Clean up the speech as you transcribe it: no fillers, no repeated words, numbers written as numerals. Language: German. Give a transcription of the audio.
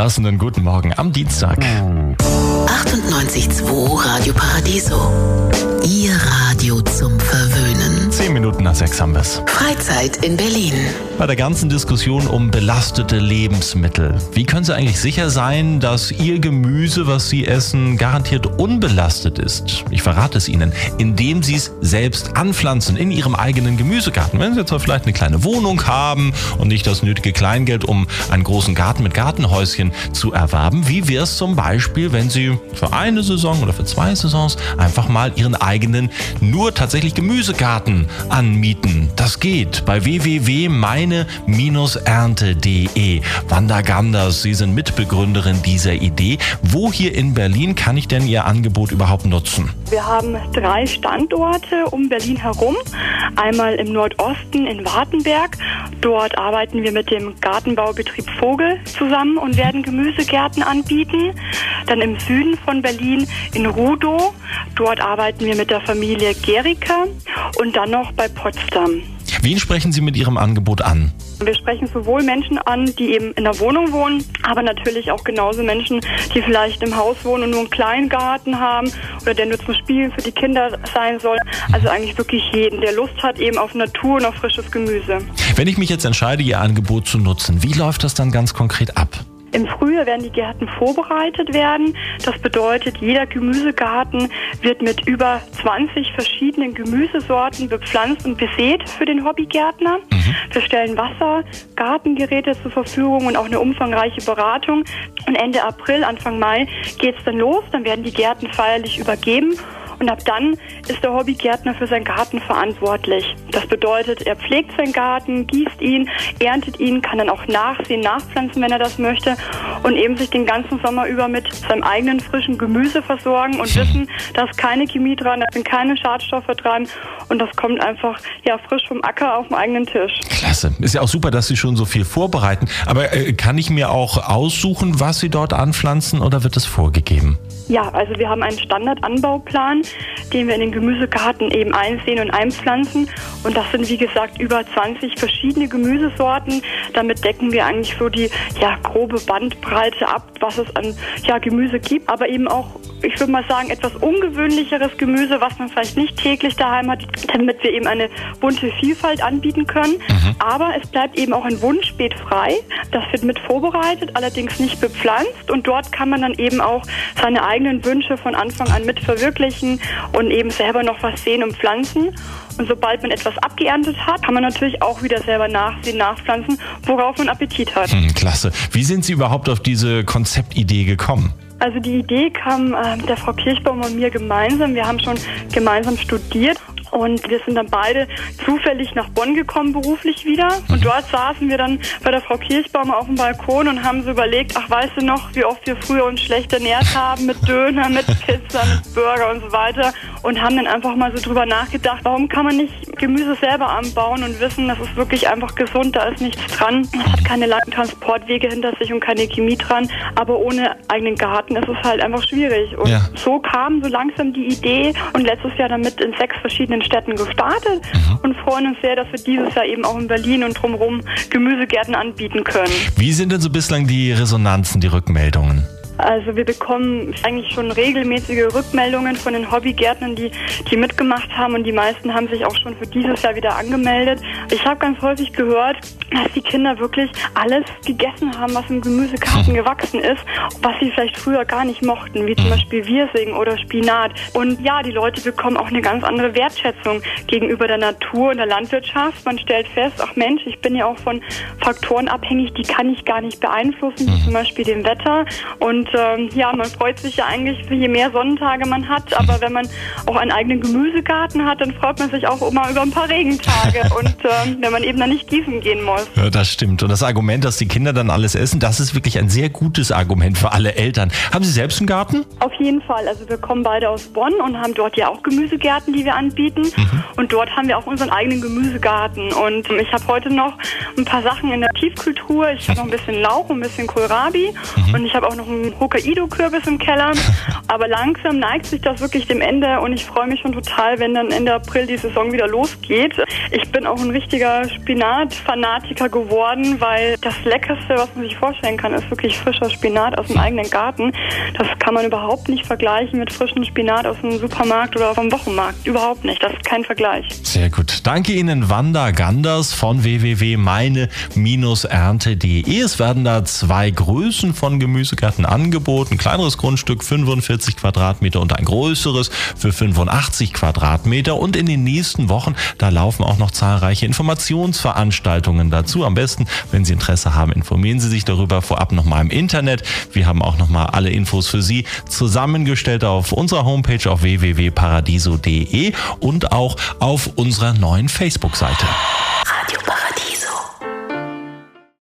Entschlossenen guten Morgen am Dienstag. 98.2 Radio Paradiso. Ihr Radio zum Verwöhnen. 10 Minuten nach 6 haben wir's. Freizeit in Berlin. Bei der ganzen Diskussion um belastete Lebensmittel. Wie können Sie eigentlich sicher sein, dass Ihr Gemüse, was Sie essen, garantiert unbelastet ist? Ich verrate es Ihnen, indem Sie es selbst anpflanzen in Ihrem eigenen Gemüsegarten. Wenn Sie jetzt vielleicht eine kleine Wohnung haben und nicht das nötige Kleingeld, um einen großen Garten mit Gartenhäuschen zu erwerben. Wie wäre es zum Beispiel, wenn Sie für eine Saison oder für 2 Saisons einfach mal Ihren eigenen, nur tatsächlich Gemüsegarten anmieten? Das geht bei www.meine-ernte.de. Wanda Ganders, Sie sind Mitbegründerin dieser Idee. Wo hier in Berlin kann ich denn Ihr Angebot überhaupt nutzen? Wir haben 3 Standorte um Berlin herum. Einmal im Nordosten in Wartenberg. Dort arbeiten wir mit dem Gartenbaubetrieb Vogel zusammen und werden Gemüsegärten anbieten. Dann im Süden von Berlin in Rudow. Dort arbeiten wir mit der Familie Gericke und dann noch bei Potsdam. Wen sprechen Sie mit Ihrem Angebot an? Wir sprechen sowohl Menschen an, die eben in der Wohnung wohnen, aber natürlich auch genauso Menschen, die vielleicht im Haus wohnen und nur einen kleinen Garten haben oder der nur zum Spielen für die Kinder sein soll. Also eigentlich wirklich jeden, der Lust hat eben auf Natur und auf frisches Gemüse. Wenn ich mich jetzt entscheide, Ihr Angebot zu nutzen, wie läuft das dann ganz konkret ab? Im Frühjahr werden die Gärten vorbereitet werden. Das bedeutet, jeder Gemüsegarten wird mit über 20 verschiedenen Gemüsesorten bepflanzt und besät für den Hobbygärtner. Wir stellen Wasser, Gartengeräte zur Verfügung und auch eine umfangreiche Beratung. Und Ende April, Anfang Mai geht es dann los. Dann werden die Gärten feierlich übergeben. Und ab dann ist der Hobbygärtner für seinen Garten verantwortlich. Das bedeutet, er pflegt seinen Garten, gießt ihn, erntet ihn, kann dann auch nachsehen, nachpflanzen, wenn er das möchte und eben sich den ganzen Sommer über mit seinem eigenen frischen Gemüse versorgen und wissen, da ist keine Chemie dran, da sind keine Schadstoffe dran und das kommt einfach frisch vom Acker auf den eigenen Tisch. Klasse. Ist ja auch super, dass Sie schon so viel vorbereiten. Aber kann ich mir auch aussuchen, was Sie dort anpflanzen oder wird es vorgegeben? Ja, also wir haben einen Standardanbauplan, den wir in den Gemüsegarten eben einsehen und einpflanzen. Und das sind, wie gesagt, über 20 verschiedene Gemüsesorten. Damit decken wir eigentlich so die grobe Bandbreite ab, was es an Gemüse gibt. Aber eben auch, ich würde mal sagen, etwas ungewöhnlicheres Gemüse, was man vielleicht nicht täglich daheim hat, damit wir eben eine bunte Vielfalt anbieten können. Aber es bleibt eben auch ein Wunschbeet frei. Das wird mit vorbereitet, allerdings nicht bepflanzt. Und dort kann man dann eben auch seine eigenen Wünsche von Anfang an mit verwirklichen und eben selber noch was sehen und pflanzen. Und sobald man etwas abgeerntet hat, kann man natürlich auch wieder selber nachsehen, nachpflanzen, worauf man Appetit hat. Klasse. Wie sind Sie überhaupt auf diese Konzeptidee gekommen? Also die Idee kam der Frau Kirchbaum und mir gemeinsam. Wir haben schon gemeinsam studiert. Und wir sind dann beide zufällig nach Bonn gekommen, beruflich wieder. Und dort saßen wir dann bei der Frau Kirchbaum auf dem Balkon und haben so überlegt, ach, weißt du noch, wie oft wir früher uns schlecht ernährt haben mit Döner, mit Pizza, mit Burger und so weiter. Und haben dann einfach mal so drüber nachgedacht, warum kann man nicht Gemüse selber anbauen und wissen, das ist wirklich einfach gesund, da ist nichts dran. Es hat keine langen Transportwege hinter sich und keine Chemie dran. Aber ohne eigenen Garten ist es halt einfach schwierig. Und so kam so langsam die Idee und letztes Jahr damit in 6 verschiedenen Städten gestartet und freuen uns sehr, dass wir dieses Jahr eben auch in Berlin und drumherum Gemüsegärten anbieten können. Wie sind denn so bislang die Resonanzen, die Rückmeldungen? Also wir bekommen eigentlich schon regelmäßige Rückmeldungen von den Hobbygärtnern, die mitgemacht haben und die meisten haben sich auch schon für dieses Jahr wieder angemeldet. Ich habe ganz häufig gehört, dass die Kinder wirklich alles gegessen haben, was im Gemüsegarten gewachsen ist, was sie vielleicht früher gar nicht mochten, wie zum Beispiel Wirsing oder Spinat. Und ja, die Leute bekommen auch eine ganz andere Wertschätzung gegenüber der Natur und der Landwirtschaft. Man stellt fest, ach Mensch, ich bin ja auch von Faktoren abhängig, die kann ich gar nicht beeinflussen, wie zum Beispiel dem Wetter. Und man freut sich ja eigentlich, je mehr Sonnentage man hat. Aber wenn man auch einen eigenen Gemüsegarten hat, dann freut man sich auch immer über ein paar Regentage. Und wenn man eben dann nicht gießen gehen muss. Ja, das stimmt. Und das Argument, dass die Kinder dann alles essen, das ist wirklich ein sehr gutes Argument für alle Eltern. Haben Sie selbst einen Garten? Auf jeden Fall. Also wir kommen beide aus Bonn und haben dort ja auch Gemüsegärten, die wir anbieten. Und dort haben wir auch unseren eigenen Gemüsegarten. Und ich habe heute noch ein paar Sachen in der Tiefkühltruhe. Ich habe noch ein bisschen Lauch, ein bisschen Kohlrabi. Und ich habe auch noch einen Hokkaido-Kürbis im Keller. Aber langsam neigt sich das wirklich dem Ende und ich freue mich schon total, wenn dann Ende April die Saison wieder losgeht. Ich bin auch ein richtiger Spinat-Fanatiker geworden, weil das Leckerste, was man sich vorstellen kann, ist wirklich frischer Spinat aus dem eigenen Garten. Das kann man überhaupt nicht vergleichen mit frischem Spinat aus dem Supermarkt oder vom Wochenmarkt. Überhaupt nicht. Das ist kein Vergleich. Sehr gut. Danke Ihnen, Wanda Ganders von www.meine-ernte.de. Es werden da 2 Größen von Gemüsegärten angeboten. Ein kleineres Grundstück, 45 Quadratmeter und ein größeres für 85 Quadratmeter. Und in den nächsten Wochen, da laufen auch noch zahlreiche Informationsveranstaltungen dazu. Am besten, wenn Sie Interesse haben, informieren Sie sich darüber vorab nochmal im Internet. Wir haben auch nochmal alle Infos für Sie zusammengestellt auf unserer Homepage auf www.paradiso.de und auch auf unserer neuen Facebook-Seite.